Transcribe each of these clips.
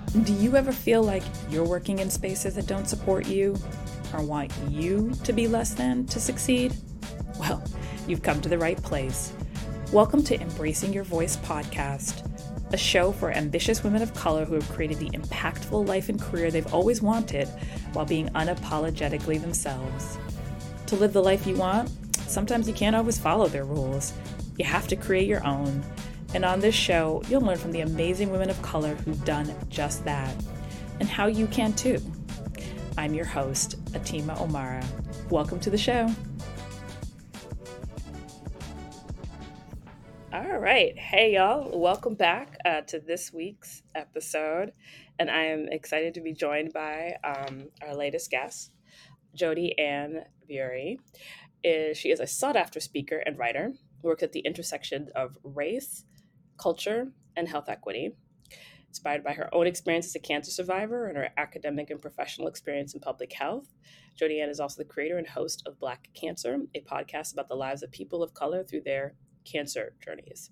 Do you ever feel like you're working in spaces that don't support you or want you to be less than to succeed? Well, you've come to the right place. Welcome to Embracing Your Voice podcast, a show for ambitious women of color who have created the impactful life and career they've always wanted while being unapologetically themselves. To live the life you want, sometimes you can't always follow their rules. You have to create your own. And on this show, you'll learn from the amazing women of color who've done just that, and how you can too. I'm your host, Atima Omara. Welcome to the show. All right. Hey, y'all. Welcome back to this week's episode. And I am excited to be joined by our latest guest, Jodi Ann Bury. She is a sought-after speaker and writer who works at the intersection of race, culture, and health equity. Inspired by her own experience as a cancer survivor and her academic and professional experience in public health, Jodi Ann is also the creator and host of Black Cancer, a podcast about the lives of people of color through their cancer journeys.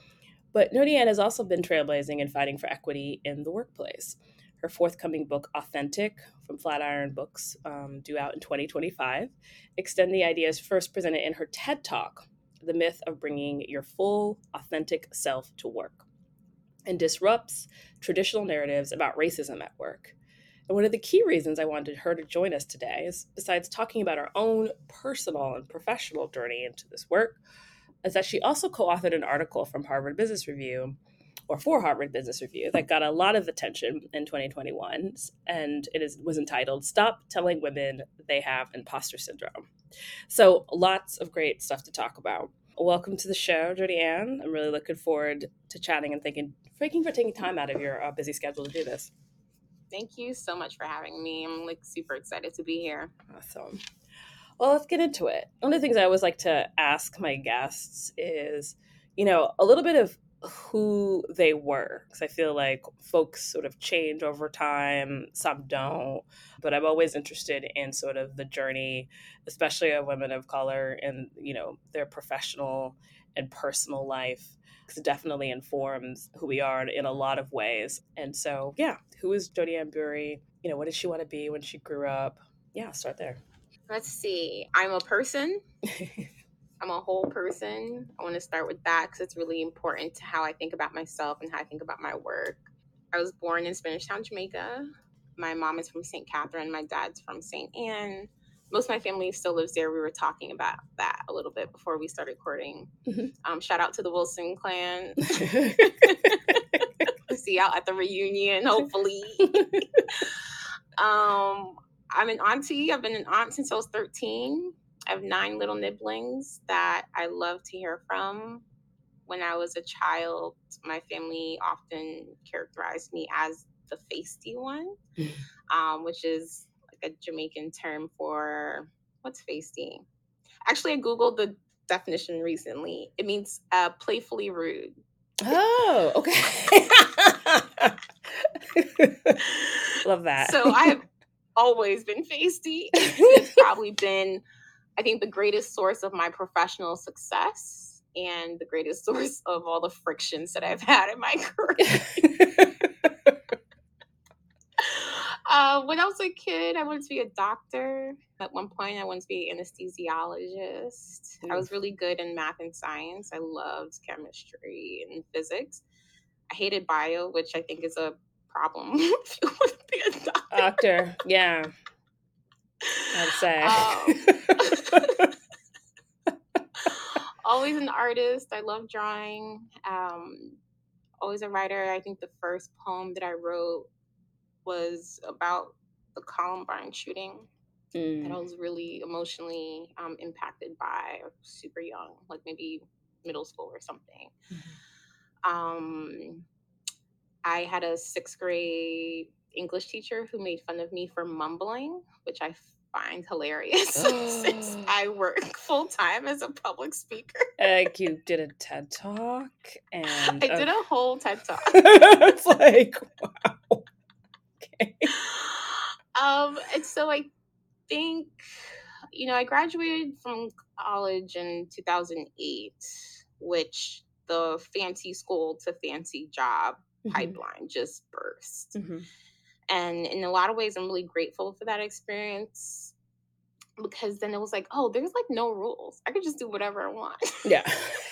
But Jodi Ann has also been trailblazing and fighting for equity in the workplace. Her forthcoming book, Authentic, from Flatiron Books, due out in 2025, extend the ideas first presented in her TED Talk, The Myth of Bringing Your Full, Authentic Self to Work, and disrupts traditional narratives about racism at work. And one of the key reasons I wanted her to join us today is, besides talking about our own personal and professional journey into this work, is that she also co-authored an article from Harvard Business Review, or for Harvard Business Review, that got a lot of attention in 2021, and was entitled "Stop Telling Women They Have Imposter Syndrome." So lots of great stuff to talk about. Welcome to the show, Jodi Ann. I'm really looking forward to chatting and thanking for taking time out of your busy schedule to do this. Thank you so much for having me. I'm super excited to be here. Awesome. Well, let's get into it. One of the things I always like to ask my guests is, a little bit of who they were. Because I feel like folks sort of change over time, some don't. But I'm always interested in sort of the journey, especially of women of color and, their professional and personal life. Because it definitely informs who we are in a lot of ways. And so, yeah, who is Jodi Ann Bury? What did she want to be when she grew up? Yeah, start there. Let's see. I'm a person. I'm a whole person. I want to start with that because it's really important to how I think about myself and how I think about my work. I was born in Spanish Town, Jamaica. My mom is from St. Catherine. My dad's from St. Anne. Most of my family still lives there. We were talking about that a little bit before we started recording. Mm-hmm. Shout out to the Wilson clan. See y'all at the reunion, hopefully. I'm an auntie. I've been an aunt since I was 13. I have 9 little nibblings that I love to hear from. When I was a child, my family often characterized me as the feisty one, which is like a Jamaican term for what's feisty. Actually, I Googled the definition recently. It means playfully rude. Oh, okay. Love that. So I have always been feisty. It's probably been, I think, the greatest source of my professional success and the greatest source of all the frictions that I've had in my career. When I was a kid, I wanted to be a doctor. At one point, I wanted to be an anesthesiologist. I was really good in math and science. I loved chemistry and physics. I hated bio, which I think is a problem if you want to be a doctor. Yeah, I'd say. Always an artist. I love drawing. Always a writer. I think the first poem that I wrote was about the Columbine shooting that I was really emotionally impacted by. I was super young, like maybe middle school or something. I had a 6th grade English teacher who made fun of me for mumbling, which I find hilarious since I work full time as a public speaker. You did a TED Talk, and I did a whole TED Talk. It's like, wow. Okay. And so I think, I graduated from college in 2008, which the fancy school to fancy job pipeline just burst. Mm-hmm. And in a lot of ways, I'm really grateful for that experience, because then it was like, oh, there's like no rules. I could just do whatever I want. Yeah.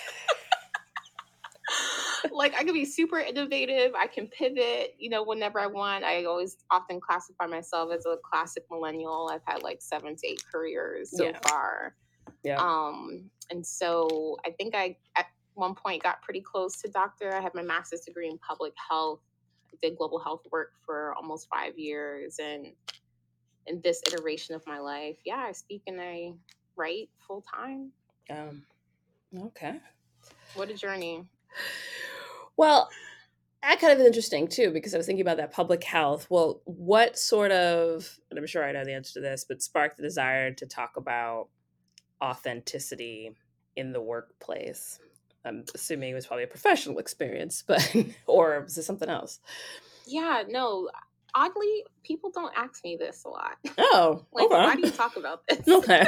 Like, I could be super innovative. I can pivot, whenever I want. I always often classify myself as a classic millennial. I've had like 7 to 8 careers so far. Yeah. And so I think I at one point got pretty close to doctor. I have my master's degree in public health. I did global health work for almost 5 years, and in this iteration of my life, I speak and I write full time. Okay. What a journey. Well, that kind of is interesting too, because I was thinking about that public health. Well, what sort of, and I'm sure I know the answer to this, but sparked the desire to talk about authenticity in the workplace? I'm assuming it was probably a professional experience, but or was it something else? Yeah, no. Oddly, people don't ask me this a lot. Oh, like, okay. why do you talk about this? Okay.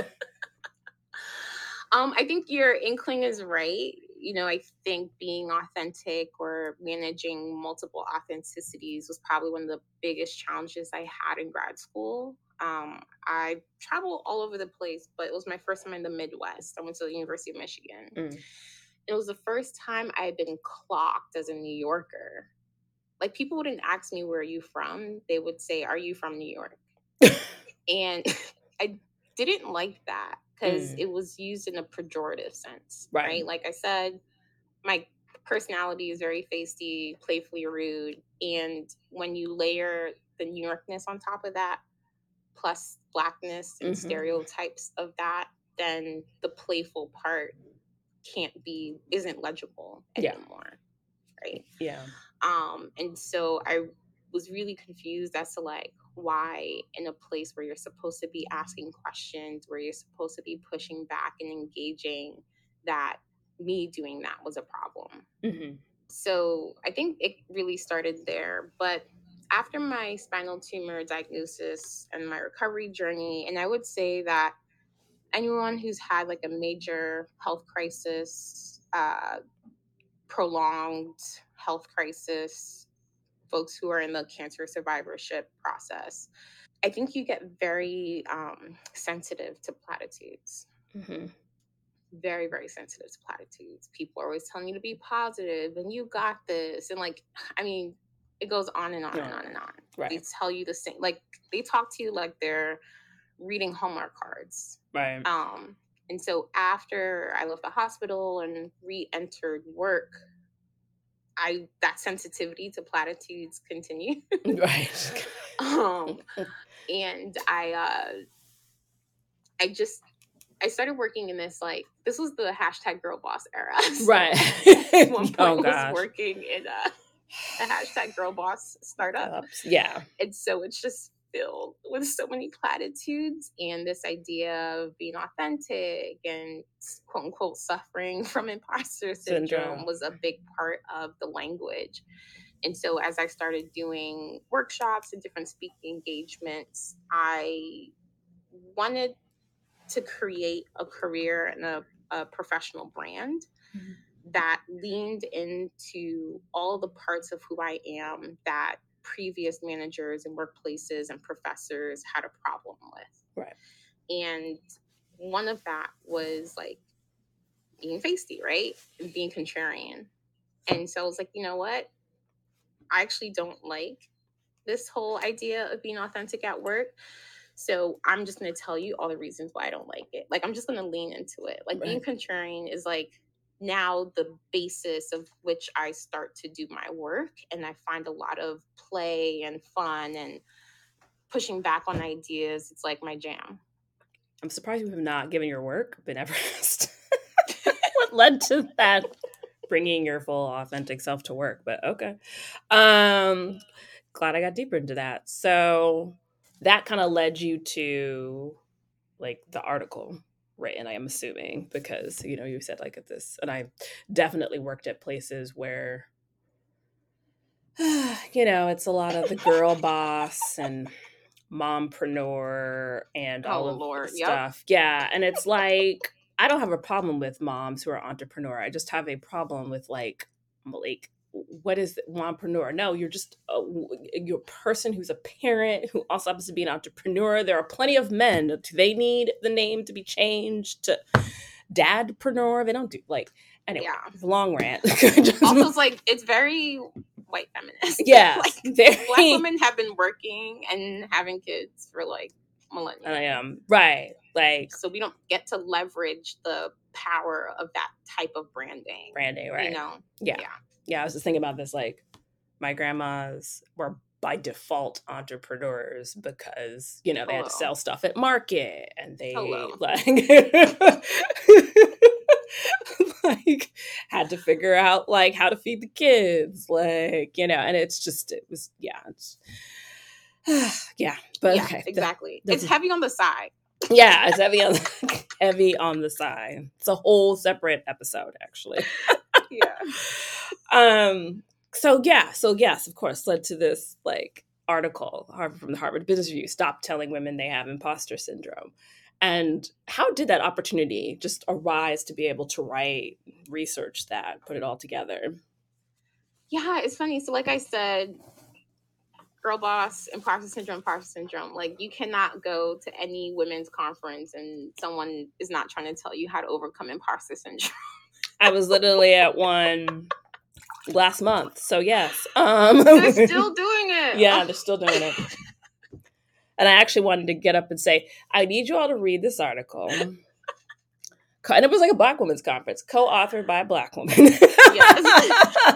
I think your inkling is right. I think being authentic or managing multiple authenticities was probably one of the biggest challenges I had in grad school. I traveled all over the place, but it was my first time in the Midwest. I went to the University of Michigan. It was the first time I had been clocked as a New Yorker. Like, people wouldn't ask me, where are you from? They would say, are you from New York? And I didn't like that, because it was used in a pejorative sense, right? Like I said, my personality is very feisty, playfully rude. And when you layer the New Yorkness on top of that, plus Blackness and stereotypes of that, then the playful part isn't legible anymore. Right. Yeah. And so I was really confused as to like why, in a place where you're supposed to be asking questions, where you're supposed to be pushing back and engaging, that me doing that was a problem. So I think it really started there. But after my spinal tumor diagnosis and my recovery journey, and I would say that anyone who's had like a major health crisis, prolonged health crisis, folks who are in the cancer survivorship process, I think you get very sensitive to platitudes. Very, very sensitive to platitudes. People are always telling you to be positive and you got this. And like, I mean, it goes on and on and on and on. Right. They tell you the same, like they talk to you like they're reading Hallmark cards. Right. And so after I left the hospital and re-entered work, that sensitivity to platitudes continued. Right. And I started working in this, like, this was the hashtag girl boss era. So right. At one point I was working in a hashtag girl boss startup. Yeah. And so it's just filled with so many platitudes, and this idea of being authentic and quote unquote suffering from imposter syndrome was a big part of the language. And so as I started doing workshops and different speaking engagements, I wanted to create a career and a professional brand that leaned into all the parts of who I am that previous managers and workplaces and professors had a problem with. Right. And one of that was like being feisty, right? And being contrarian. And so I was like, you know what? I actually don't like this whole idea of being authentic at work. So I'm just going to tell you all the reasons why I don't like it. Like, I'm just going to lean into it. Like, being contrarian is like now the basis of which I start to do my work. And I find a lot of play and fun and pushing back on ideas. It's like my jam. I'm surprised you have not given your work been ever asked. What led to that? Bringing your full authentic self to work, but okay. Glad I got deeper into that. So that kind of led you to like the article written, I am assuming, because you said like at this, and I definitely worked at places where it's a lot of the girl boss and mompreneur and all of the stuff. Yeah. And it's like, I don't have a problem with moms who are entrepreneur. I just have a problem with like what is the mompreneur? No, you're a person who's a parent who also happens to be an entrepreneur. There are plenty of men. Do they need the name to be changed to dadpreneur? They don't do like anyway. Yeah. It's a long rant. Also, it's like it's very white feminist. Yes, like very. Black women have been working and having kids for like millennia. I am right. Like So we don't get to leverage the power of that type of branding. right? You know? Yeah. I was just thinking about this. Like my grandmas were by default entrepreneurs because they had to sell stuff at market, and they like had to figure out like how to feed the kids, like and it was but yeah, okay, exactly. It's heavy on the side. Yeah, it's heavy on the side. It's a whole separate episode, actually. Yeah. So yes, of course, led to this like article from the Harvard Business Review. Stop telling women they have imposter syndrome. And how did that opportunity just arise to be able to write, research that, put it all together? Yeah, it's funny. So, like I said, girl boss, imposter syndrome. Like, you cannot go to any women's conference and someone is not trying to tell you how to overcome imposter syndrome. I was literally at one last month, so yes. They're still doing it. Yeah, they're still doing it. And I actually wanted to get up and say, I need you all to read this article. And it was like a Black women's conference, co-authored by a Black woman. Yes.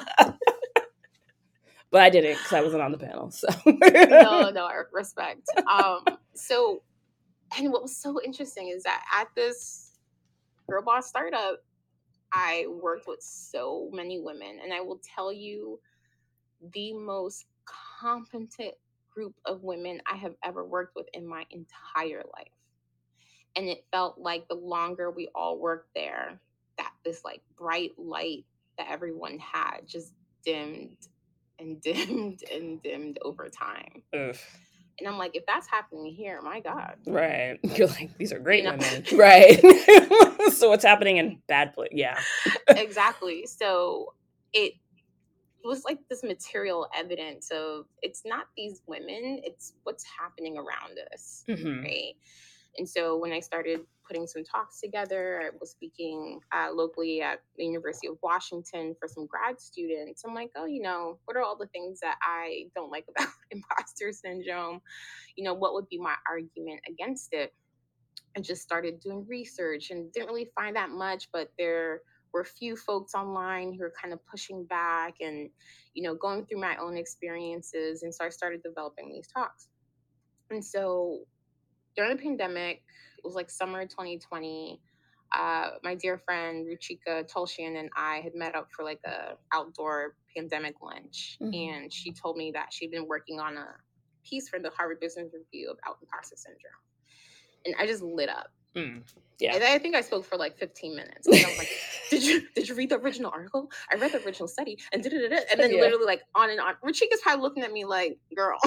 But I didn't because I wasn't on the panel. So no, I respect. So, and what was so interesting is that at this girl boss startup, I worked with so many women, and I will tell you, the most competent group of women I have ever worked with in my entire life. And it felt like the longer we all worked there, that this like bright light that everyone had just dimmed and dimmed and dimmed over time. Ugh. And I'm like, if that's happening here, my God. Right. You're like, these are great women. Right. So what's happening in bad place? Yeah. Exactly. So it was like this material evidence of it's not these women, it's what's happening around us. Mm-hmm. Right. And so when I started putting some talks together, I was speaking locally at the University of Washington for some grad students. I'm like, oh, what are all the things that I don't like about imposter syndrome? What would be my argument against it? I just started doing research and didn't really find that much, but there were a few folks online who were kind of pushing back and, going through my own experiences. And so I started developing these talks. And so during the pandemic, it was like summer 2020. My dear friend Ruchika Tolshian and I had met up for like a outdoor pandemic lunch, and she told me that she'd been working on a piece for the Harvard Business Review about imposter syndrome, and I just lit up. Yeah, and I think I spoke for like 15 minutes. And I was like, "Did you read the original article? I read the original study, and and then literally like on and on." Ruchika's probably looking at me like, "Girl."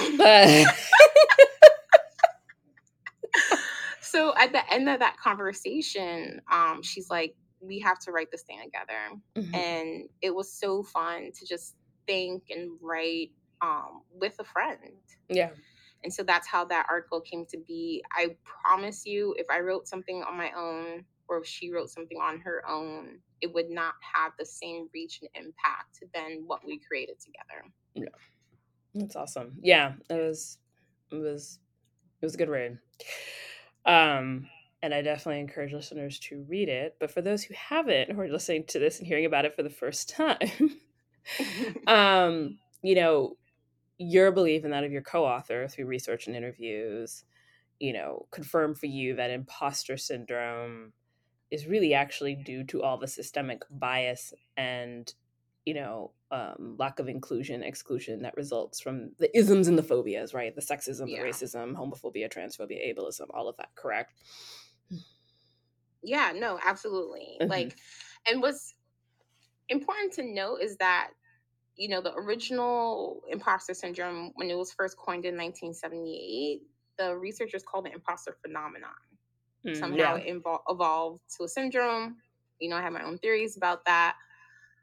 So at the end of that conversation, she's like, we have to write this thing together. Mm-hmm. And it was so fun to just think and write with a friend. Yeah. And so that's how that article came to be. I promise you, if I wrote something on my own or if she wrote something on her own, it would not have the same reach and impact than what we created together. Yeah. That's awesome. Yeah, it was a good read. And I definitely encourage listeners to read it. But for those who haven't, who are listening to this and hearing about it for the first time, your belief and that of your co-author through research and interviews, confirm for you that imposter syndrome is really actually due to all the systemic bias and lack of inclusion, exclusion that results from the isms and the phobias, right? The sexism, the racism, homophobia, transphobia, ableism, all of that, correct? Yeah, no, absolutely. Mm-hmm. And what's important to note is that, the original imposter syndrome, when it was first coined in 1978, the researchers called it imposter phenomenon. Somehow it evolved to a syndrome. I have my own theories about that.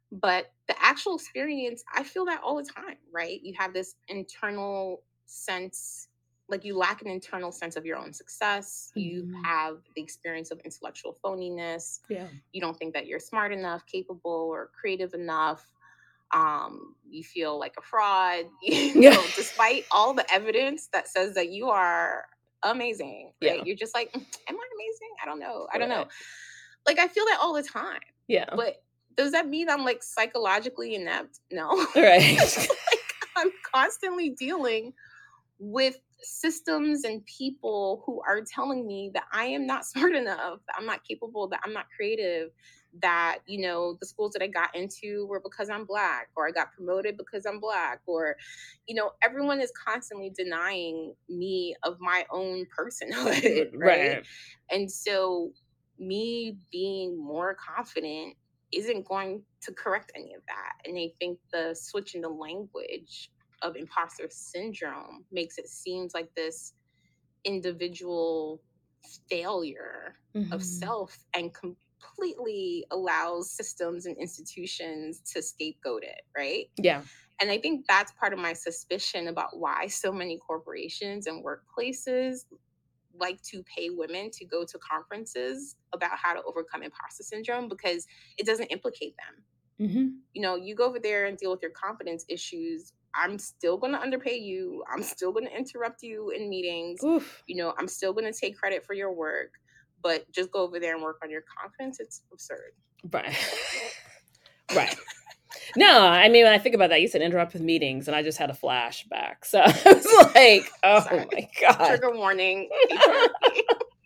But the actual experience, I feel that all the time, right? You have this internal sense, like you lack an internal sense of your own success. You Mhm. have the experience of intellectual phoniness. Yeah. You don't think that you're smart enough, capable, or creative enough. You feel like a fraud, Yeah. despite all the evidence that says that you are amazing, right? Yeah. You're just like, am I amazing? I don't know. I don't know. Right. Like, I feel that all the time. Yeah. But does that mean I'm like psychologically inept? No. Right. Like, I'm constantly dealing with systems and people who are telling me that I am not smart enough, that I'm not capable, that I'm not creative, that, the schools that I got into were because I'm Black, or I got promoted because I'm Black, or, everyone is constantly denying me of my own personhood, right? Right. And so, me being more confident isn't going to correct any of that. And I think the switch in the language of imposter syndrome makes it seem like this individual failure of Mhm. self, and completely allows systems and institutions to scapegoat it, right? Yeah. And I think that's part of my suspicion about why so many corporations and workplaces like to pay women to go to conferences about how to overcome imposter syndrome, because it doesn't implicate them. Mhm. You go over there and deal with your confidence issues. I'm still going to underpay you. I'm still going to interrupt you in meetings. Oof. I'm still going to take credit for your work, but just go over there and work on your confidence. It's absurd. Right. Right. No, I mean, when I think about that, you said interrupt with meetings, and I just had a flashback. So I was like, oh Sorry. my God. Trigger warning. Patriarchy.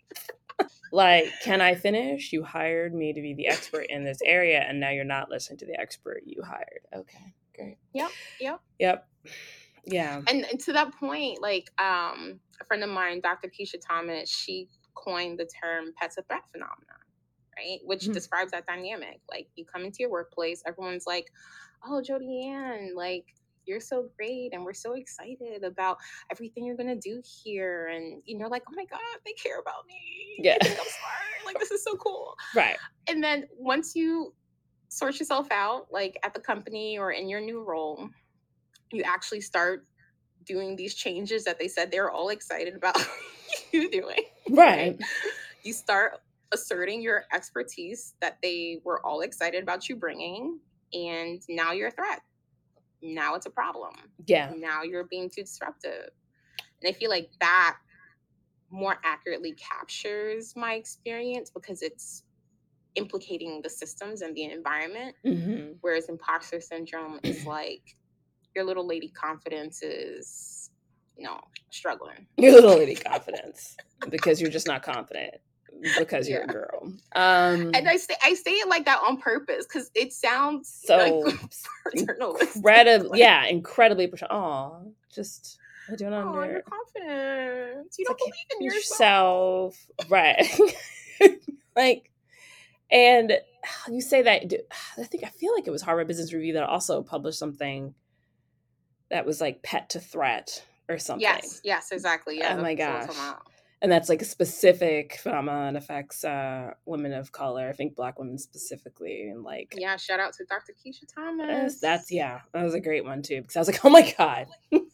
Like, can I finish? You hired me to be the expert in this area, and now you're not listening to the expert you hired. Okay, great. Yep. Yep. Yep. Yeah. And to that point, like, a friend of mine, Dr. Keisha Thomas, she coined the term pets a threat phenomenon, right? Which Mhm. describes that dynamic. Like, you come into your workplace, everyone's like, oh, Jody Ann, like, you're so great, and we're so excited about everything you're gonna do here. And like, oh my God, they care about me. Yeah. They think I'm smart. Like, this is so cool. Right. And then once you sort yourself out, like at the company or in your new role, you actually start doing these changes that they said they were all excited about you doing, right? Right. You start asserting your expertise that they were all excited about you bringing, and now you're a threat. Now it's a problem. Yeah. Now you're being too disruptive. And I feel like that more accurately captures my experience, because it's implicating the systems and the environment. Hmm. Whereas imposter syndrome is like your little lady confidence is, struggling. Your little lady confidence because you're just not confident because you're a Yeah. girl. And I say it like that on purpose, because it sounds like So paternalistic. Like, incredibly. Aw, just I don't oh, under. you're confident. You It's don't like believe in yourself. yourself, right? Like, and you say that. I feel like it was Harvard Business Review that also published something that was like pet to threat or something. Yes, exactly. Yeah, Oh my that's what I'm talking gosh. about. And that's like a specific phenomenon affects women of color. I think Black women specifically, and like Yeah, shout out to Dr. Keisha Thomas. that was a great one too because I was like, oh my God.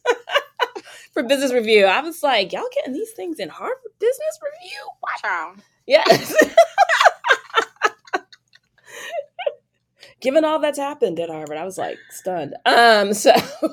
For Business Review, I was like, y'all getting these things in Harvard Business Review? What? Ciao. Yes. Given all that's happened at Harvard, I was like stunned. So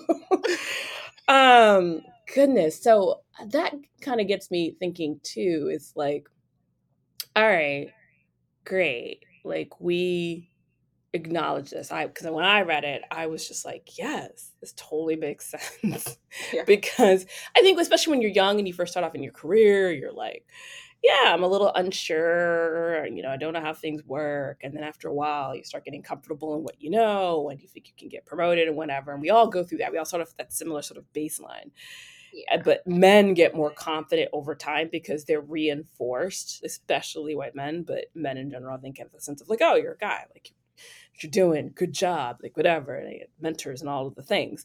goodness. So that kind of gets me thinking too. It's like, all right, great. Like we acknowledge this. Because when I read it, I was just like, yes, this totally makes sense. Yeah. Because I think especially when you're young and you first start off in your career, you're like, yeah, I'm a little unsure, I don't know how things work. And then after a while, you start getting comfortable in what you know, and you think you can get promoted and whatever. And we all go through that. We all sort of that similar sort of baseline. Yeah. But men get more confident over time because they're reinforced, especially white men, but men in general, I think, have the sense of like, oh, you're a guy, like what you're doing, good job, like whatever. And they get mentors and all of the things.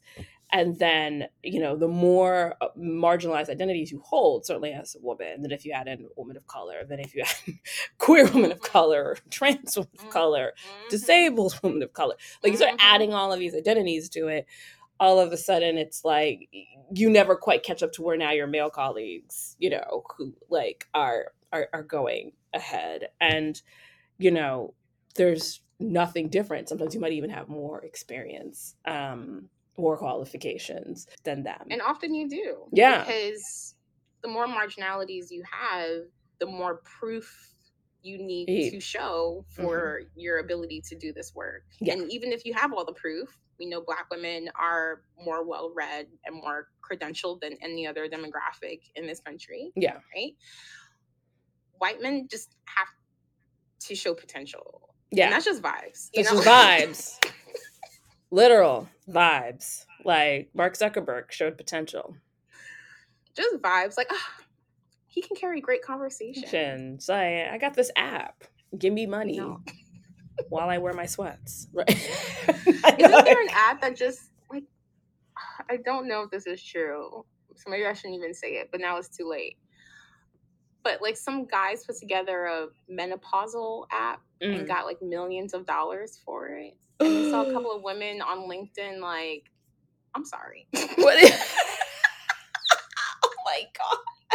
And then, the more marginalized identities you hold, certainly as a woman, than if you add in woman of color, than if you add queer woman of color, trans woman of color, disabled woman of color. Like, you start adding all of these identities to it, all of a sudden it's like you never quite catch up to where now your male colleagues, who like are going ahead. And, there's nothing different. Sometimes you might even have more experience, more qualifications than them. And often you do. Yeah. Because the more marginalities you have, the more proof you need to show for your ability to do this work. Yeah. And even if you have all the proof, we know Black women are more well-read and more credentialed than any other demographic in this country. Yeah. Right? White men just have to show potential. Yeah. And that's just vibes. It's just vibes. Literal vibes. Like Mark Zuckerberg showed potential. Just vibes. Like, he can carry great conversations. I got this app. Give me money while I wear my sweats. Right? Isn't there an app that just, like, I don't know if this is true, so maybe I shouldn't even say it, but now it's too late. But like some guys put together a menopausal app and got like millions of dollars for it. And I saw a couple of women on LinkedIn like, I'm sorry. What? Oh my God.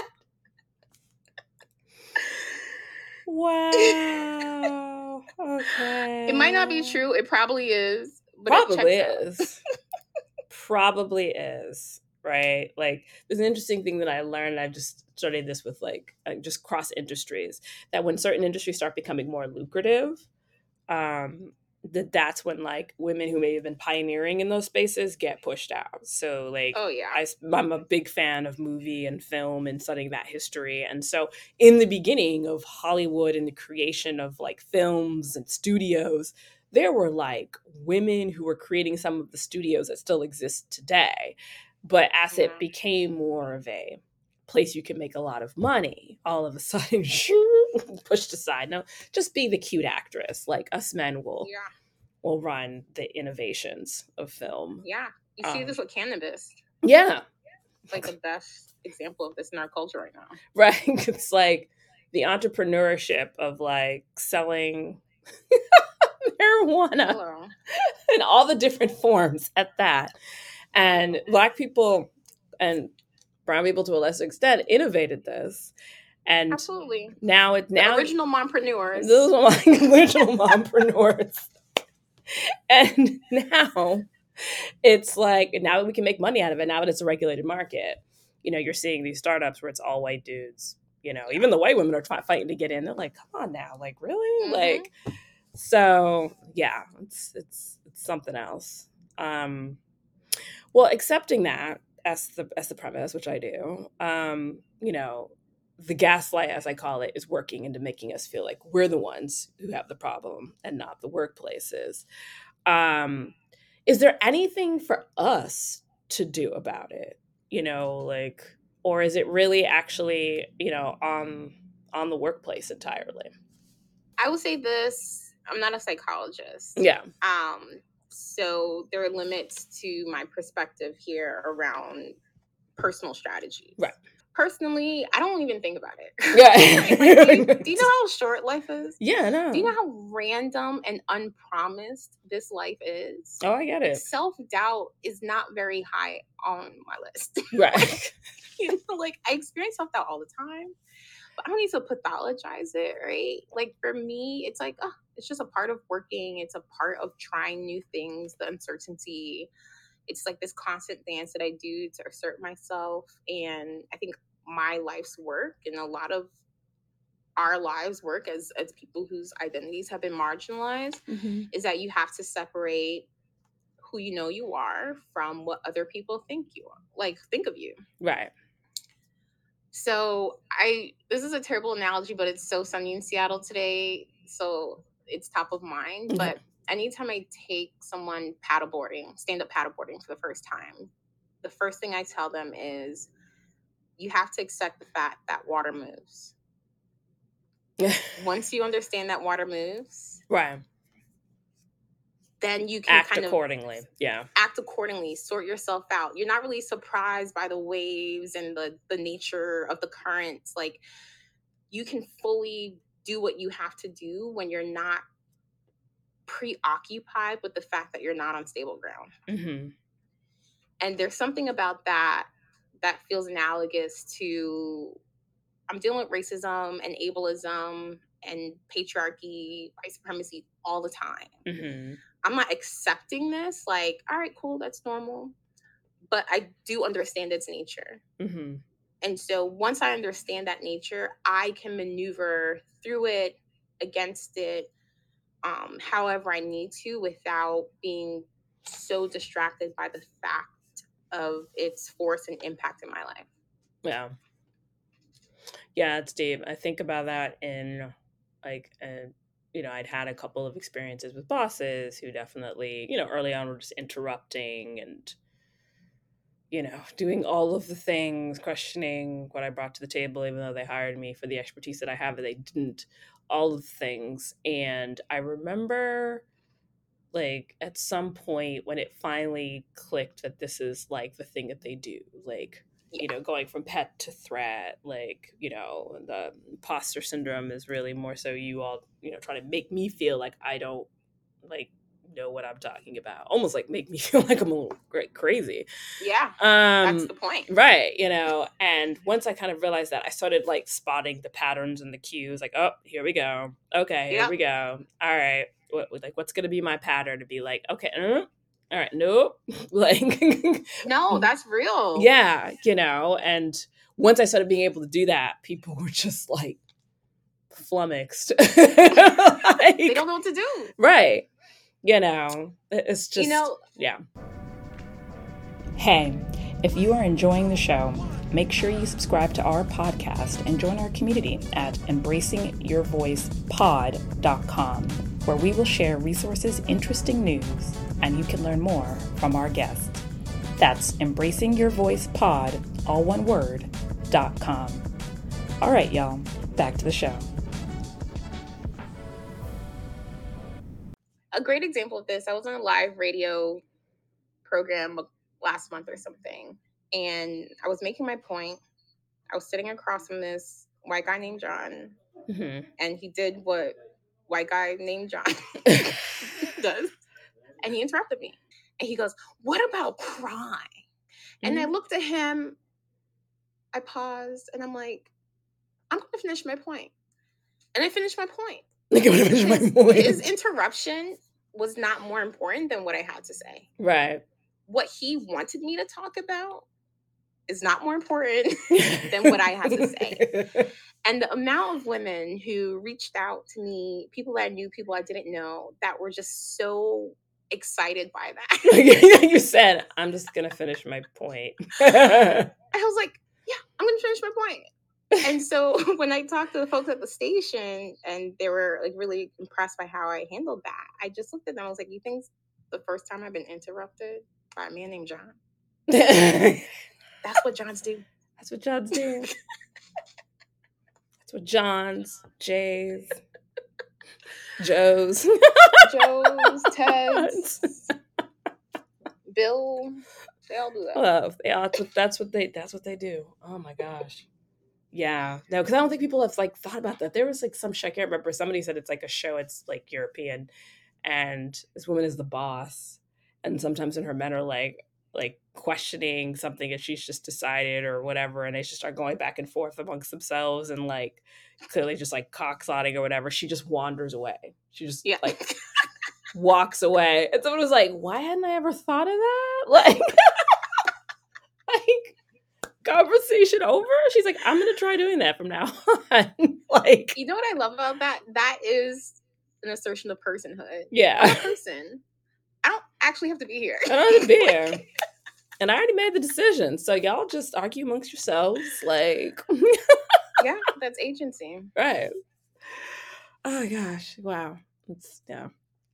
Wow. Okay. It might not be true. It probably is. But probably is. Probably is. Right? Like, there's an interesting thing that I learned. I've just studied this with just cross industries, that when certain industries start becoming more lucrative, that's when like women who may have been pioneering in those spaces get pushed out. So like, oh yeah, I'm a big fan of movie and film and studying that history. And so in the beginning of Hollywood and the creation of like films and studios, there were like women who were creating some of the studios that still exist today. But as it became more of a place you can make a lot of money, all of a sudden pushed aside. No, just be the cute actress. Like, us men will run the innovations of film. Yeah, you see this with cannabis. Yeah, it's like the best example of this in our culture right now. Right, it's like the entrepreneurship of like selling marijuana in all the different forms at that. And Black people and brown people to a lesser extent innovated this. And absolutely, now original mompreneurs. Those are like original mompreneurs. And now it's like, now we can make money out of it. Now that it's a regulated market, you're seeing these startups where it's all white dudes. Even the white women are fighting to get in. They're like, come on now, like, really? Like, so yeah, it's something else. Well, accepting that as the premise, which I do, the gaslight, as I call it, is working into making us feel like we're the ones who have the problem and not the workplaces. Is there anything for us to do about it? Or is it really actually, on the workplace entirely? I would say this. I'm not a psychologist. Yeah. So there are limits to my perspective here around personal strategies. Right. Personally, I don't even think about it. Yeah. Do you know how short life is? Yeah, no. Do you know how random and unpromised this life is? Oh, I get it. Self-doubt is not very high on my list. Right. Like, I experience self-doubt all the time, but I don't need to pathologize it, right? Like, for me, it's like, it's just a part of working. It's a part of trying new things, the uncertainty. It's like this constant dance that I do to assert myself. And I think my life's work and a lot of our lives work as people whose identities have been marginalized is that you have to separate who you are from what other people think of you. Right. So this is a terrible analogy, but it's so sunny in Seattle today, so it's top of mind. Mm-hmm. But anytime I take someone stand-up paddleboarding for the first time, the first thing I tell them is, you have to accept the fact that water moves. Once you understand that water moves, right, then you can act accordingly. Yeah, act act accordingly, sort yourself out. You're not really surprised by the waves and the nature of the currents. Like, you can fully do what you have to do when you're not preoccupied with the fact that you're not on stable ground. Mm-hmm. And there's something about that that feels analogous to, I'm dealing with racism and ableism and patriarchy, white supremacy all the time. Mm-hmm. I'm not accepting this, like, all right, cool, that's normal. But I do understand its nature. Mm-hmm. And so once I understand that nature, I can maneuver through it, against it, however I need to, without being so distracted by the fact of its force and impact in my life. Yeah. Yeah, it's deep. I think about that in like, I'd had a couple of experiences with bosses who definitely, early on were just interrupting and, doing all of the things, questioning what I brought to the table, even though they hired me for the expertise that I have, they didn't, all of the things. And I remember like at some point when it finally clicked that this is like the thing that they do, like, going from pet to threat, like, the imposter syndrome is really more so you all, trying to make me feel like I don't like know what I'm talking about, almost like make me feel like I'm a little crazy. Yeah, that's the point. Right, and once I kind of realized that, I started like spotting the patterns and the cues, like, oh, here we go. Okay, here we go. All right. What's gonna be my pattern to be like, okay, all right, nope. Like, no, that's real. Yeah, and once I started being able to do that, people were just like flummoxed. Like, they don't know what to do. Right. It's just, yeah. Hey, if you are enjoying the show, make sure you subscribe to our podcast and join our community at embracingyourvoicepod.com, where we will share resources, interesting news, and you can learn more from our guests. That's embracingyourvoicepod, all one word, .com. All right, y'all, back to the show. A great example of this, I was on a live radio program last month or something, and I was making my point. I was sitting across from this white guy named John, and he did what white guy named John does, and he interrupted me. And he goes, "What about crime?" And I looked at him, I paused, and I'm like, I'm going to finish my point. And I finished my point. His interruption was not more important than what I had to say. Right. What he wanted me to talk about is not more important than what I had to say. And the amount of women who reached out to me, people that I knew, people I didn't know, that were just so excited by that. You said, I'm just going to finish my point. I was like, yeah, I'm going to finish my point. And so when I talked to the folks at the station and they were like really impressed by how I handled that, I just looked at them. I was like, you think it's the first time I've been interrupted by a man named John? That's what Johns do. That's what Johns do. That's what Johns, Jays, Joes, Teds, Bill, they all do that. Well, that's what they do. Oh my gosh. Yeah. No, because I don't think people have like thought about that. There was like some show, I can't remember. Somebody said it's like a show, it's like European, and this woman is the boss. And sometimes when her men are like questioning something and she's just decided or whatever, and they just start going back and forth amongst themselves and like clearly just like cockslotting or whatever, she just wanders away. She just like walks away. And someone was like, why hadn't I ever thought of that? Like, like conversation over. She's like, I'm gonna try doing that from now on. Like, you know what I love about that? That is an assertion of personhood. Yeah. I'm a person. I don't actually have to be here. I don't have to be here. And I already made the decision. So y'all just argue amongst yourselves. Like, yeah, that's agency. Right. Oh my gosh. Wow. Yeah.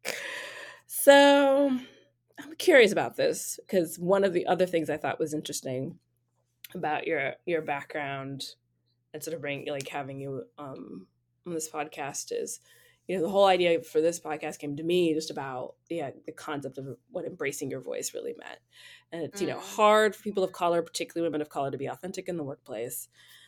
So I'm curious about this because one of the other things I thought was interesting about your background and sort of having you on this podcast is, the whole idea for this podcast came to me just about the concept of what embracing your voice really meant. And it's hard for people of color, particularly women of color, to be authentic in the workplace.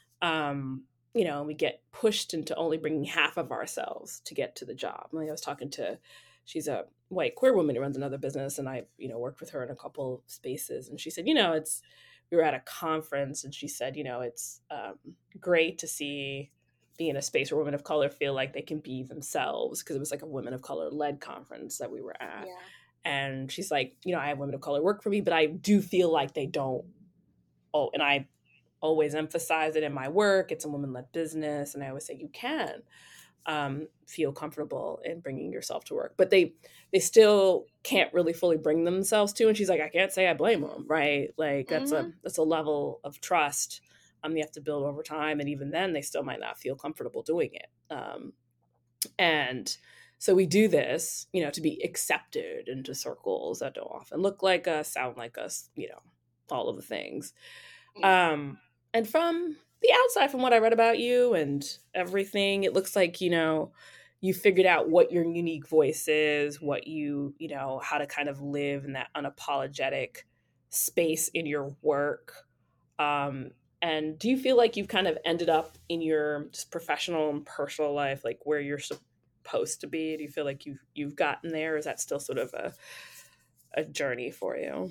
We get pushed into only bringing half of ourselves to get to the job. Like I was talking to, she's a white queer woman who runs another business, and I worked with her in a couple spaces, and she said, we were at a conference, and she said, it's great to be in a space where women of color feel like they can be themselves, because it was like a women of color led conference that we were at. Yeah. And she's like, I have women of color work for me, but I do feel like they don't. Oh, and I always emphasize it in my work. It's a woman-led business, and I always say you can feel comfortable in bringing yourself to work, but they still can't really fully bring themselves to. And she's like, I can't say I blame them, right? Like that's a level of trust you have to build over time, and even then, they still might not feel comfortable doing it. And so we do this, to be accepted into circles that don't often look like us, sound like us, all of the things. And from the outside, from what I read about you and everything, it looks like, you figured out what your unique voice is, what how to kind of live in that unapologetic space in your work. And do you feel like you've kind of ended up in your just professional and personal life, like where you're supposed to be? Do you feel like you've gotten there? Or is that still sort of a journey for you?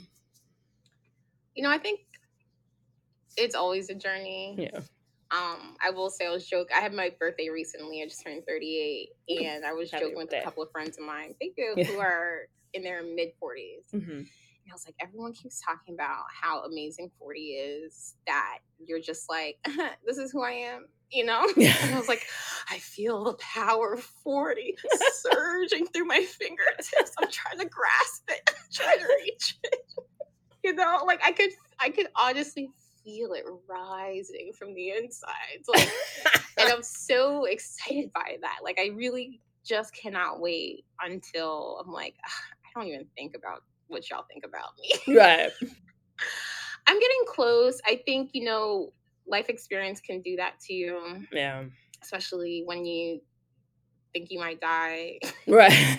I think it's always a journey. Yeah. I will say I had my birthday recently. I just turned 38, and I was joking with a couple of friends of mine, thank you, who are in their mid-40s. Mm-hmm. And I was like, everyone keeps talking about how amazing 40 is, that you're just like, this is who I am, And I was like, I feel the power of 40 surging through my fingertips. I'm trying to grasp it. I'm trying to reach it. Like I could honestly feel it rising from the inside. Like, and I'm so excited by that. Like I really just cannot wait until I'm like, I don't even think about what y'all think about me. Right. I'm getting close. I think, life experience can do that to you. Yeah. Especially when you think you might die. Right.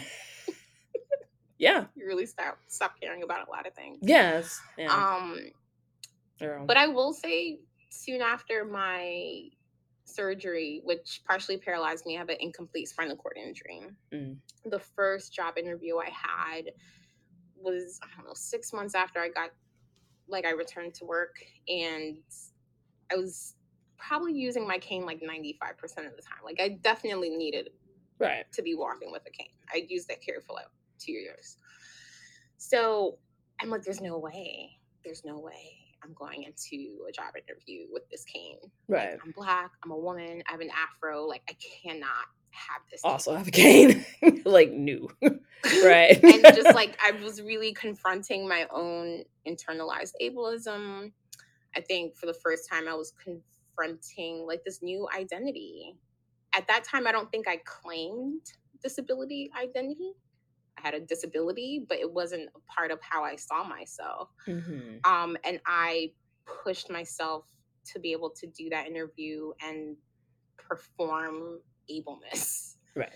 Yeah. You really stop caring about a lot of things. Yes. Yeah. But I will say, soon after my surgery, which partially paralyzed me, I have an incomplete spinal cord injury. The first job interview I had was, 6 months after I returned to work, and I was probably using my cane like 95% of the time. Like I definitely needed to be walking with a cane. I used that care for like 2 years. So I'm like, there's no way I'm going into a job interview with this cane. Right. Like, I'm Black, I'm a woman, I have an afro. Like I cannot have this cane. Also have a cane. Like new. Right. And just like I was really confronting my own internalized ableism. I think for the first time I was confronting like this new identity. At that time, I don't think I claimed disability identity. I had a disability, but it wasn't a part of how I saw myself. Mm-hmm. And I pushed myself to be able to do that interview and perform ableness. Right.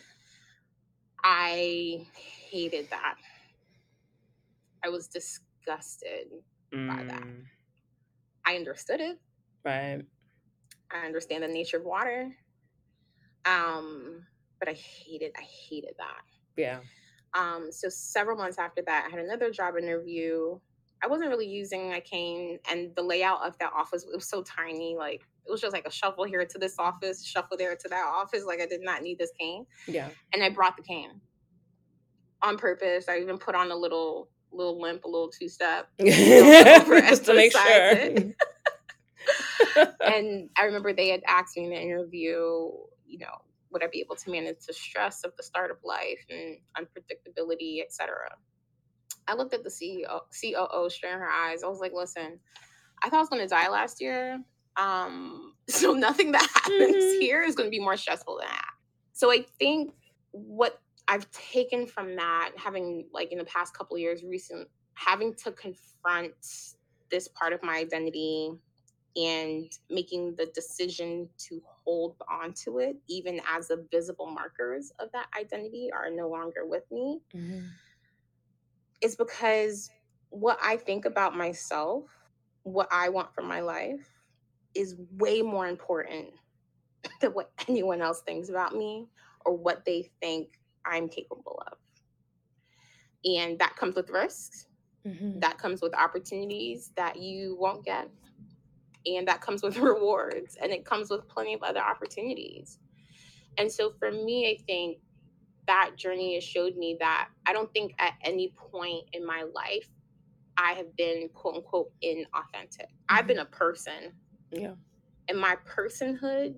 I hated that. I was disgusted by that. I understood it. Right. I understand the nature of water. But I hated that. Yeah. So several months after that, I had another job interview. I wasn't really using my cane, and the layout of that office, it was so tiny. Like it was just like a shuffle here to this office, shuffle there to that office. Like I did not need this cane. Yeah. And I brought the cane on purpose. I even put on a little limp, a little 2-step, just to make sure. And I remember they had asked me in the interview, would I be able to manage the stress of the start of life and unpredictability, etc. I looked at the COO straight in her eyes. I was like, listen, I thought I was going to die last year. So nothing that happens here is going to be more stressful than that. So I think what I've taken from that, having like in the past couple of years, having to confront this part of my identity and making the decision to hold on to it, even as the visible markers of that identity are no longer with me, is because what I think about myself, what I want from my life, is way more important than what anyone else thinks about me or what they think I'm capable of. And that comes with risks. That comes with opportunities that you won't get. And that comes with rewards. And it comes with plenty of other opportunities. And so for me, I think that journey has showed me that I don't think at any point in my life I have been quote unquote inauthentic. I've been a person. Yeah. And my personhood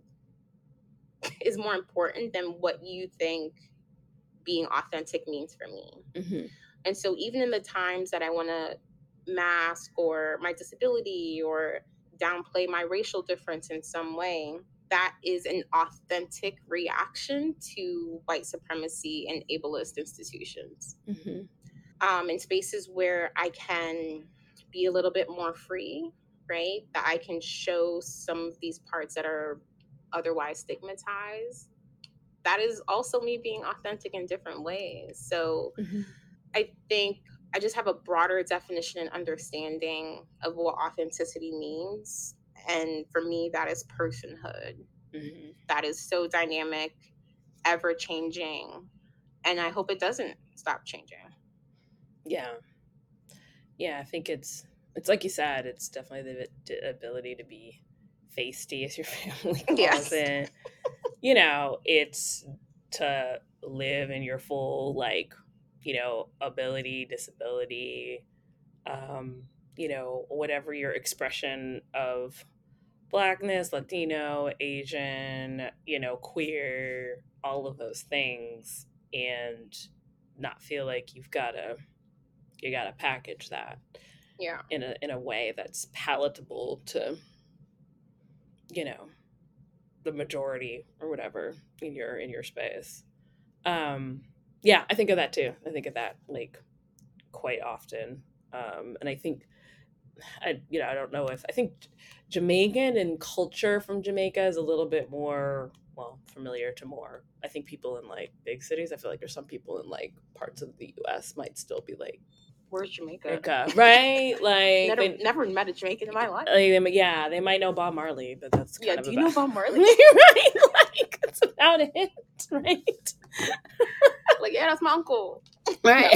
is more important than what you think being authentic means for me. And so even in the times that I want to mask or my disability or downplay my racial difference in some way, that is an authentic reaction to white supremacy and ableist institutions. In spaces where I can be a little bit more free, right? That I can show some of these parts that are otherwise stigmatized. That is also me being authentic in different ways. So I think I just have a broader definition and understanding of what authenticity means. And for me, that is personhood. That is so dynamic, ever changing. And I hope it doesn't stop changing. Yeah. Yeah, I think it's like you said, it's definitely the ability to be feisty, as your family calls it. You know, it's to live in your full, like, you know, ability, disability, you know, whatever your expression of Blackness, Latino, Asian, you know, queer, all of those things, and not feel like you gotta package that in a way that's palatable to, you know, the majority or whatever in your space. Yeah, I think of that too. I think of that like quite often. And I think I don't know if I think Jamaican and culture from Jamaica is a little bit more familiar to more. I think people in like big cities. I feel like there's some people in like parts of the U.S. might still be like, "Where's Jamaica?" Right? Like never met a Jamaican in my life. Yeah, they might know Bob Marley, but that's kind of do you know Bob Marley? Right? Like that's about it, right? Like, yeah, that's my uncle. Right.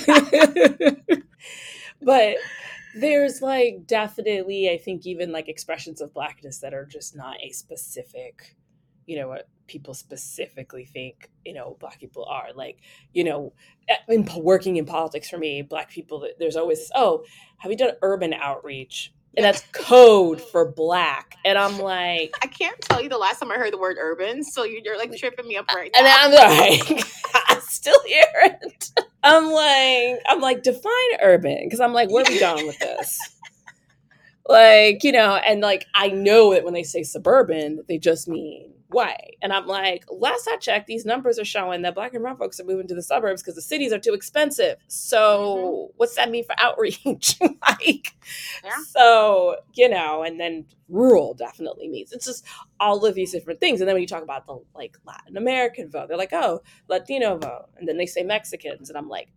But there's like definitely, I think, even like expressions of Blackness that are just not a specific, you know, what people specifically think, you know, Black people are. Like, you know, in working in politics for me, Black people, there's always this, oh, have you done urban outreach? And that's code for Black. And I'm like, I can't tell you the last time I heard the word urban, so you're like tripping me up right now. And I'm like, I still hear it. I'm like, define urban, because I'm like, where are we going with this? Like, you know, and like I know that when they say suburban, they just mean white. And I'm like, last I checked, these numbers are showing that Black and brown folks are moving to the suburbs because the cities are too expensive. So what's that mean for outreach? Like, so, you know, and then rural definitely means it's just all of these different things. And then when you talk about the like Latin American vote, they're like, oh, Latino vote. And then they say Mexicans. And I'm like,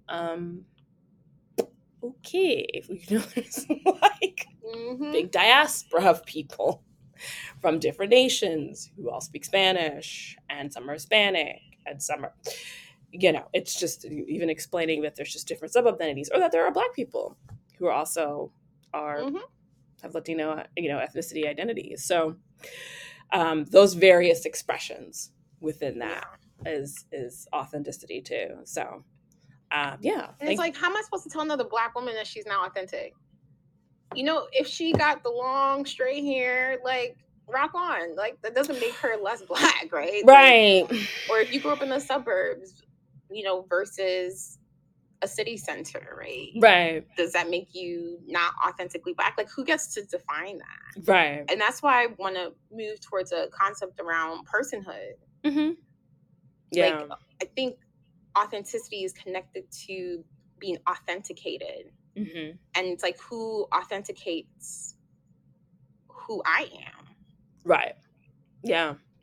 okay, if we know there's like big diaspora of people from different nations who all speak Spanish, and some are Hispanic, and some are, you know, it's just even explaining that there's just different sub-identities, or that there are Black people who are also have Latino, you know, ethnicity identities. So those various expressions within that is authenticity too. So yeah. And it's like, how am I supposed to tell another Black woman that she's not authentic? You know, if she got the long straight hair, like, rock on. Like, that doesn't make her less Black, right? Right. Like, or if you grew up in the suburbs, you know, versus a city center, right? Right. Does that make you not authentically Black? Like, who gets to define that? Right. And that's why I want to move towards a concept around personhood. Yeah. Like, I think authenticity is connected to being authenticated. And it's like, who authenticates who I am? Right. Yeah.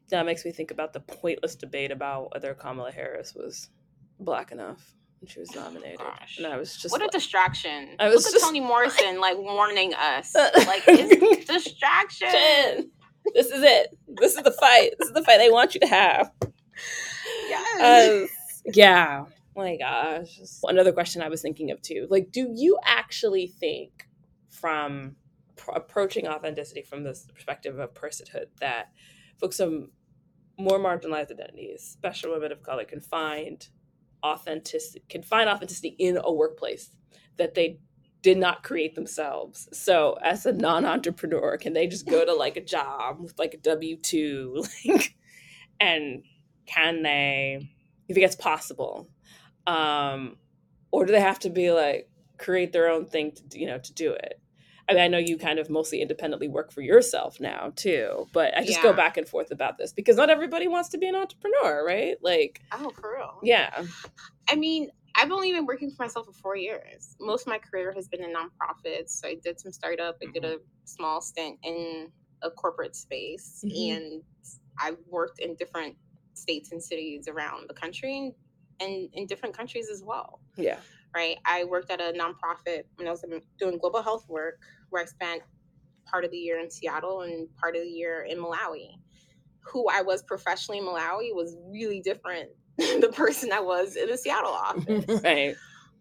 That makes me think about the pointless debate about whether Kamala Harris was black enough when she was nominated. Gosh. And I was just What a like, distraction. I was Look at just Toni Morrison like warning us. Like, it's distraction. This is it. This is the fight. This is the fight they want you to have. Yes. Yeah. My gosh. Another question I was thinking of too. Like, do you actually think from approaching authenticity from this perspective of personhood that folks of more marginalized identities, especially women of color, can find authenticity in a workplace that they did not create themselves? So as a non-entrepreneur, can they just go to like a job with like a W-2, like, and can they, if it gets possible, or do they have to be like create their own thing to, to do it? I mean, I know you kind of mostly independently work for yourself now too, but I just go Yeah. back and forth about this because not everybody wants to be an entrepreneur, right? Like, Oh, for real. yeah. I mean, I've only been working for myself for 4 years. Most of my career has been in nonprofits. So I did some startup. I did a small stint in a corporate space, and I've worked in different states and cities around the country, and in different countries as well. Yeah. Right. I worked at a nonprofit when I was doing global health work, where I spent part of the year in Seattle and part of the year in Malawi. Who I was professionally in Malawi was really different than the person I was in the Seattle office. Right.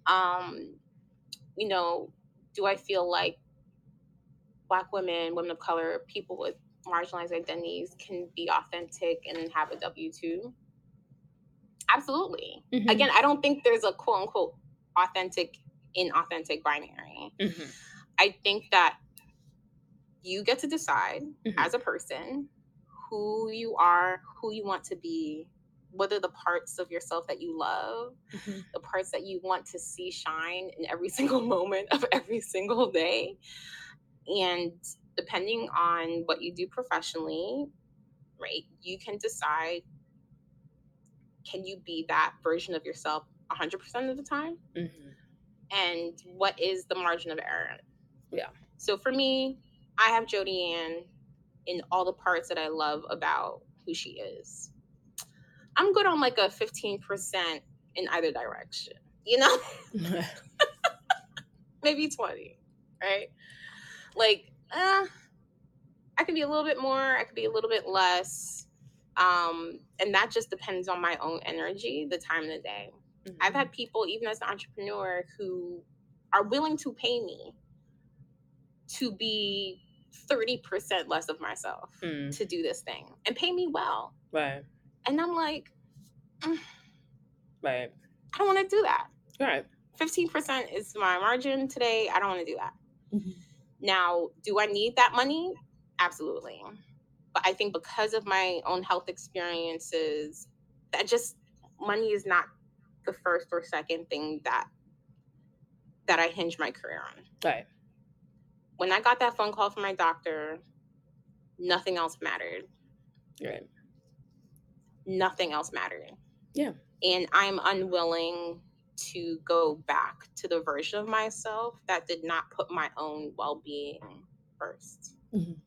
You know, do I feel like Black women, women of color, people with marginalized identities can be authentic and have a W-2? Absolutely. Again, I don't think there's a quote unquote authentic, inauthentic binary. I think that you get to decide as a person who you are, who you want to be, what are the parts of yourself that you love, the parts that you want to see shine in every single moment of every single day. And depending on what you do professionally, right, you can decide, can you be that version of yourself 100% of the time? And what is the margin of error? Yeah. So for me, I have Jodi Ann in all the parts that I love about who she is. I'm good on like a 15% in either direction, you know? Maybe 20, right? Like, I could be a little bit more, I could be a little bit less. And that just depends on my own energy, the time of the day. I've had people, even as an entrepreneur, who are willing to pay me to be 30% less of myself to do this thing and pay me well. Right. And I'm like, right. I don't want to do that. Right. 15% is my margin today. I don't want to do that. Now, do I need that money? Absolutely. But I think because of my own health experiences, that just money is not the first or second thing that I hinge my career on. Right. When I got that phone call from my doctor, nothing else mattered. Right. Nothing else mattered. Yeah. And I'm unwilling to go back to the version of myself that did not put my own well-being first.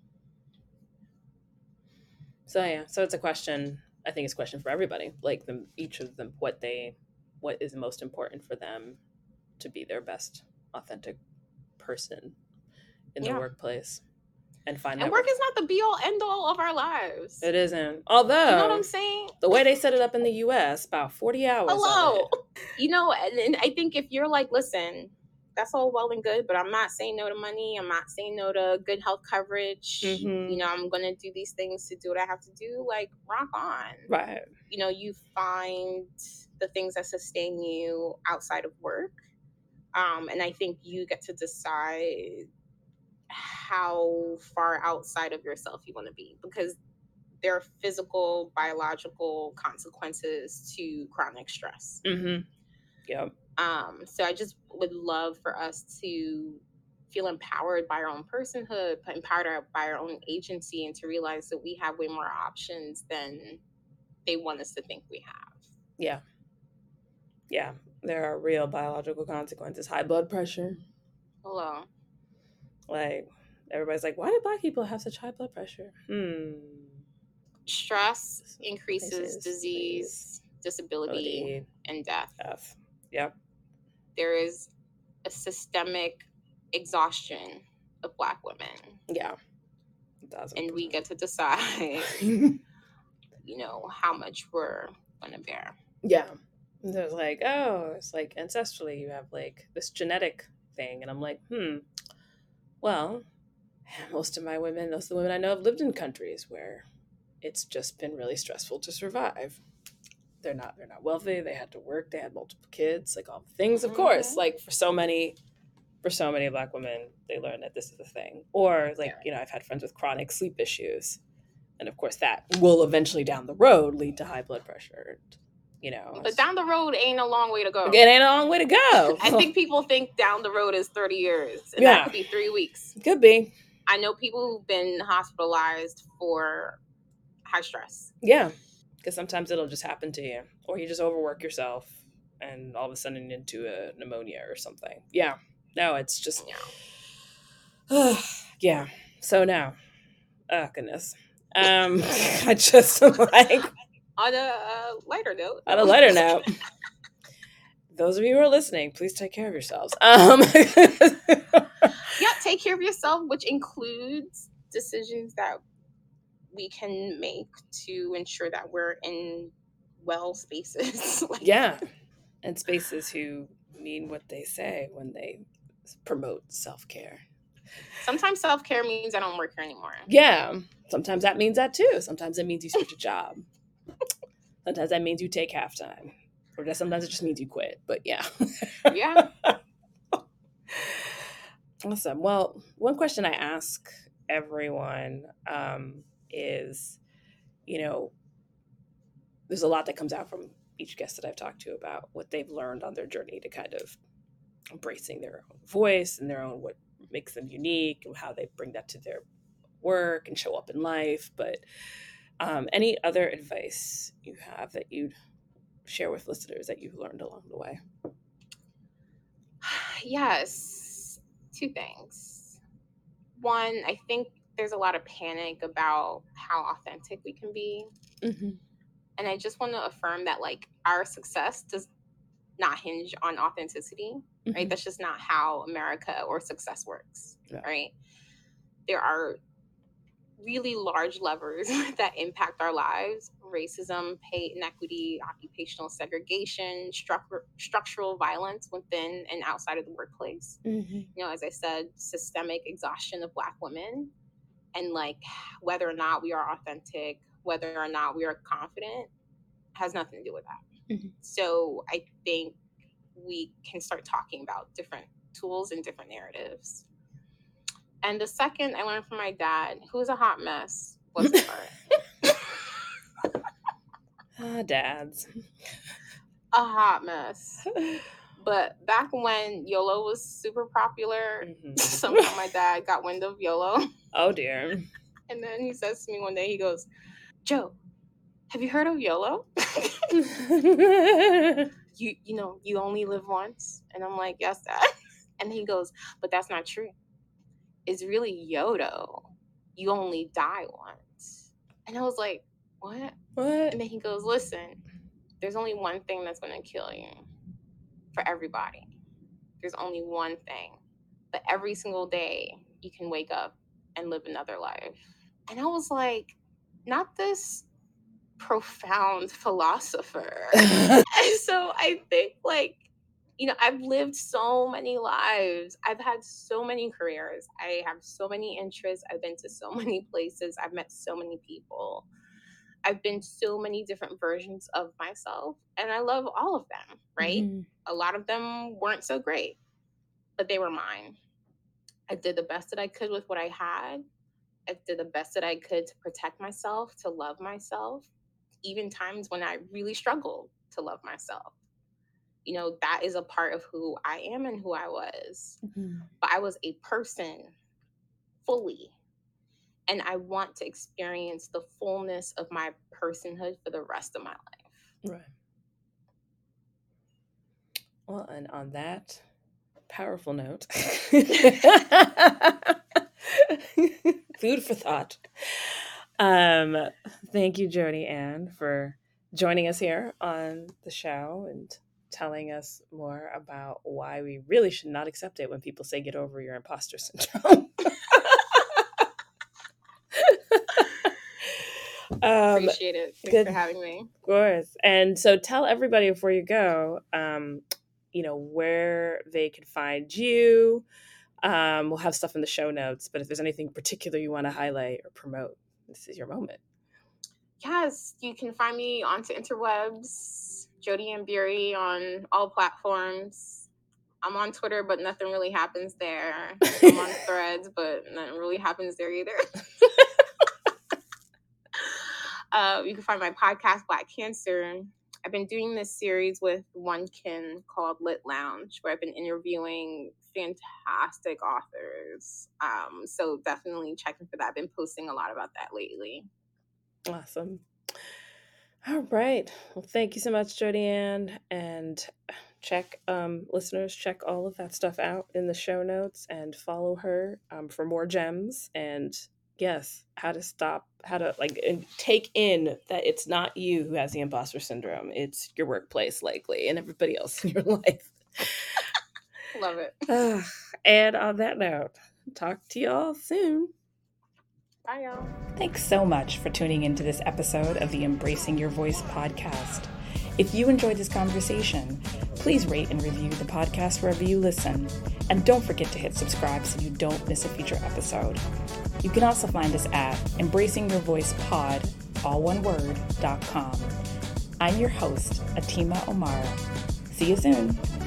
So yeah, so it's a question. I think it's a question for everybody. Like each of them, what is most important for them to be their best authentic person in the workplace, and find. And work is not the be all end all of our lives. It isn't. Although, you know what I'm saying? The way they set it up in the U.S., about 40 hours. Hello. Of it. You know, and I think if you're like, listen, that's all well and good, but I'm not saying no to money. I'm not saying no to good health coverage. You know, I'm going to do these things to do what I have to do. Like, rock on. Right. You know, you find the things that sustain you outside of work. And I think you get to decide how far outside of yourself you want to be, because there are physical, biological consequences to chronic stress. Yep. So I just would love for us to feel empowered by our own personhood, empowered by our own agency, and to realize that we have way more options than they want us to think we have. Yeah. Yeah. There are real biological consequences. High blood pressure. Hello. Like, everybody's like, why do Black people have such high blood pressure? Stress increases disease, disability, Ability, and death. death. Yep. There is a systemic exhaustion of Black women. Yeah. And we 1000%. get to decide, how much we're going to bear. Yeah. There's like, oh, it's like ancestrally you have like this genetic thing. And I'm like, well, most of the women I know have lived in countries where it's just been really stressful to survive. They're not wealthy, they had to work, they had multiple kids, like all the things, of course. Like for so many Black women, they learn that this is the thing. Or like, I've had friends with chronic sleep issues. And of course that will eventually down the road lead to high blood pressure. But down the road ain't a long way to go. It ain't a long way to go. I think people think down the road is 30 years. And that could be 3 weeks. Could be. I know people who've been hospitalized for high stress. Yeah. Because sometimes it'll just happen to you. Or you just overwork yourself and all of a sudden into a pneumonia or something. Yeah. No, it's just... yeah. So now... oh, goodness. I just like... On a lighter note. On a lighter note. Those of you who are listening, please take care of yourselves. Yeah, take care of yourself, which includes decisions that we can make to ensure that we're in well spaces. Yeah. And spaces who mean what they say when they promote self-care. Sometimes self-care means I don't work here anymore. Yeah. Sometimes that means that too. Sometimes it means you switch a job. Sometimes that means you take half time. Or sometimes it just means you quit. But yeah. Yeah. Awesome. Well, one question I ask everyone is, there's a lot that comes out from each guest that I've talked to about what they've learned on their journey to kind of embracing their own voice and their own, what makes them unique and how they bring that to their work and show up in life. But any other advice you have that you'd share with listeners that you've learned along the way? Yes. 2 things. One, I think there's a lot of panic about how authentic we can be. Mm-hmm. And I just want to affirm that, like, our success does not hinge on authenticity, right? Mm-hmm. That's just not how America or success works, right? There are really large levers that impact our lives: racism, pay inequity, occupational segregation, structural violence within and outside of the workplace. Mm-hmm. As I said, systemic exhaustion of Black women. And like, whether or not we are authentic, whether or not we are confident, has nothing to do with that. Mm-hmm. So I think we can start talking about different tools and different narratives. And the second I learned from my dad, who's a hot mess, was the part. Dads. A hot mess. But back when YOLO was super popular, somehow my dad got wind of YOLO. Oh, dear. And then he says to me one day, he goes, "Joe, have you heard of YOLO?" You only live once. And I'm like, "Yes, Dad." And he goes, "But that's not true. It's really YODO. You only die once." And I was like, what? And then he goes, "Listen, there's only one thing that's going to kill you for everybody. There's only one thing. But every single day, you can wake up and live another life." And I was like, not this profound philosopher. And so I think, like, I've lived so many lives. I've had so many careers. I have so many interests. I've been to so many places. I've met so many people. I've been so many different versions of myself, and I love all of them, right? Mm-hmm. A lot of them weren't so great, but they were mine. I did the best that I could with what I had. I did the best that I could to protect myself, to love myself, even times when I really struggled to love myself. That is a part of who I am and who I was. Mm-hmm. But I was a person fully. And I want to experience the fullness of my personhood for the rest of my life. Right. Well, and on that powerful note, food for thought. Um, Thank you, Jody Ann, for joining us here on the show and telling us more about why we really should not accept it when people say get over your imposter syndrome. Appreciate it. Thanks Good, for having me. of course. And so tell everybody before you go, where they can find you. We'll have stuff in the show notes, but if there's anything particular you want to highlight or promote, this is your moment. Yes, you can find me on the interwebs, Jody Ann Bury on all platforms. I'm on Twitter, but nothing really happens there. I'm on Threads, but nothing really happens there either. You can find my podcast, Black Cancer. I've been doing this series with One Kin called Lit Lounge, where I've been interviewing fantastic authors. So definitely checking for that. I've been posting a lot about that lately. Awesome. All right. Well, thank you so much, Jody Ann. And listeners, check all of that stuff out in the show notes and follow her for more gems. And yes, how to take in that it's not you who has the imposter syndrome. It's your workplace, likely, and everybody else in your life. Love it. And on that note, talk to y'all soon. Bye, y'all. Thanks so much for tuning into this episode of the Embracing Your Voice podcast. If you enjoyed this conversation, please rate and review the podcast wherever you listen. And don't forget to hit subscribe so you don't miss a future episode. You can also find us at embracingyourvoicepod, all one word, .com. I'm your host, Atima Omara. See you soon.